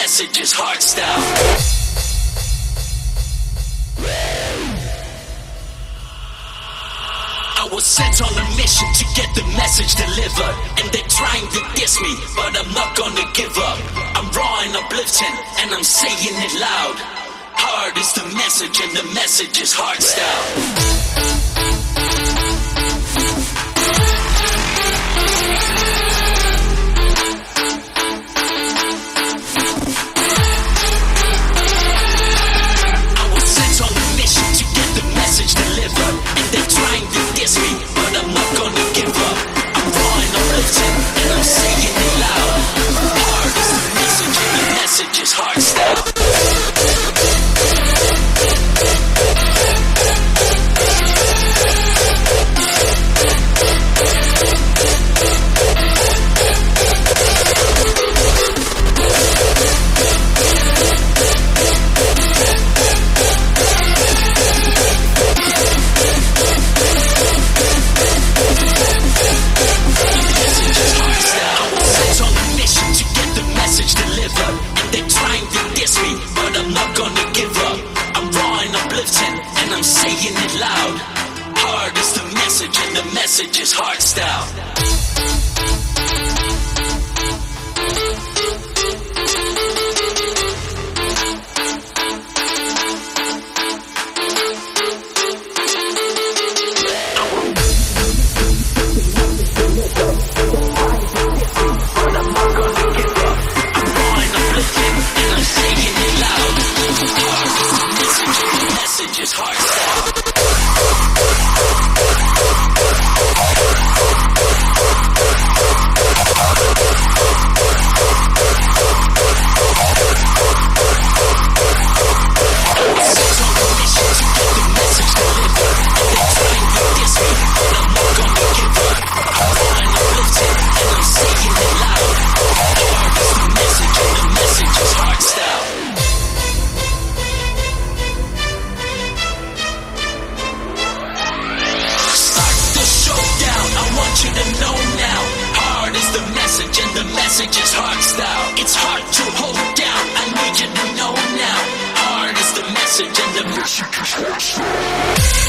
message is hardstyle. I was sent on a mission to get the message delivered, and they're trying to diss me, but I'm not gonna give up. I'm raw and uplifting, and I'm saying it loud. Hard is the message, and the message is hardstyle. And I'm saying it loud. Hard is the message, and the message is hardstyle. And the message is hardstyle. It's hard to hold down. I need you to know now. Hard is the message, and the message is hardstyle.